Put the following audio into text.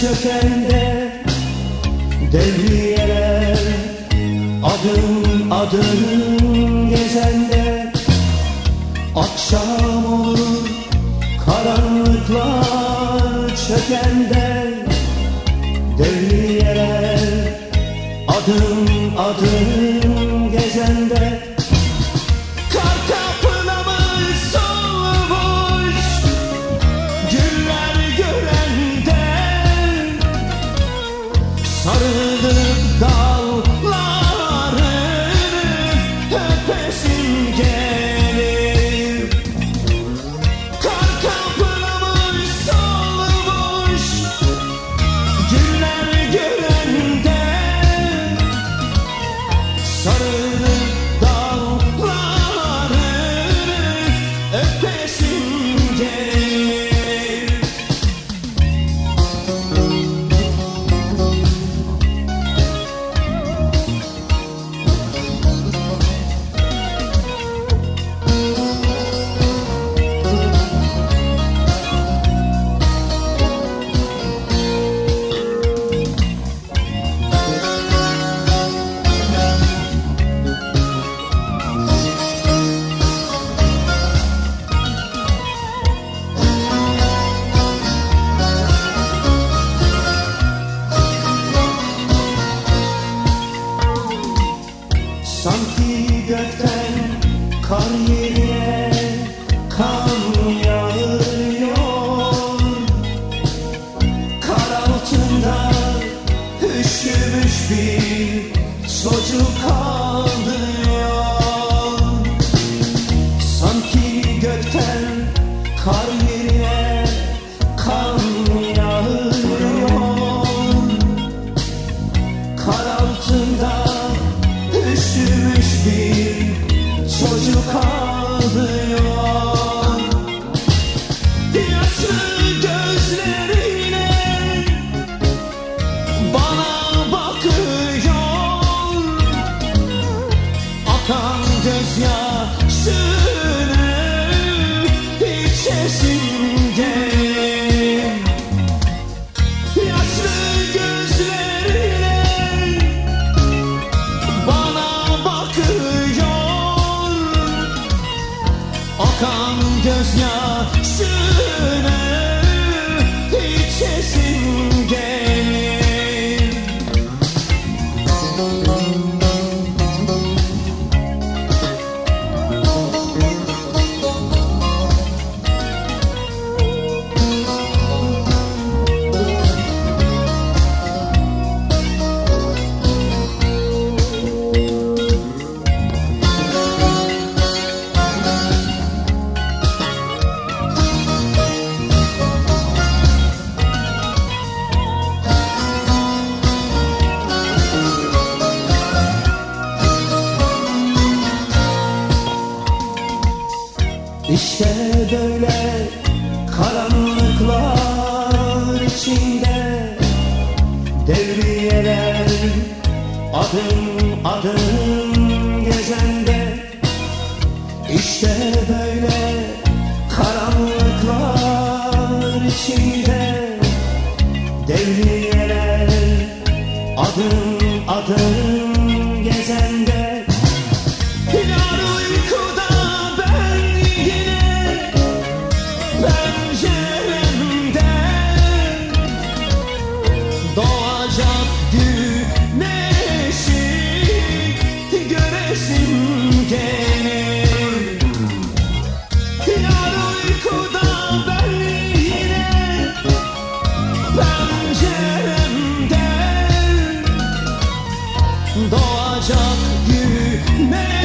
çökende devriyeler adım adım gezende, akşam olur karanlıklar çökende devriyeler adım adım gezende. Kar kapılamış solmuş güller görende, sarılıp dallarını öpesim gelir. Kar kapılamış solmuş güller görende, sarılıp dallarını öpesim gelir. Sanki gökten kar yeriye kan yağıyor, kar altında üşümüş bir çocuk ağlıyor. Sanki gökten kar yeriye kan yağıyor, kar altında üşümüş bir çocuk ağlıyor. Yaşlı gözleriyle bana bakıyor, akan gözyaşını içesim gelir. Yaşlı gözleriyle bana bakıyor, akan gözyaşını içesim gelir. İşte böyle karanlıklar içinde devriyeler adım adım gezende. İşte böyle karanlıklar içinde devriyeler adım adım gezende. Yar uykuda ben yine penceremde, doğacak güneşi göresim gelir. Yar uykuda ben yine penceremde, doğacak güneşi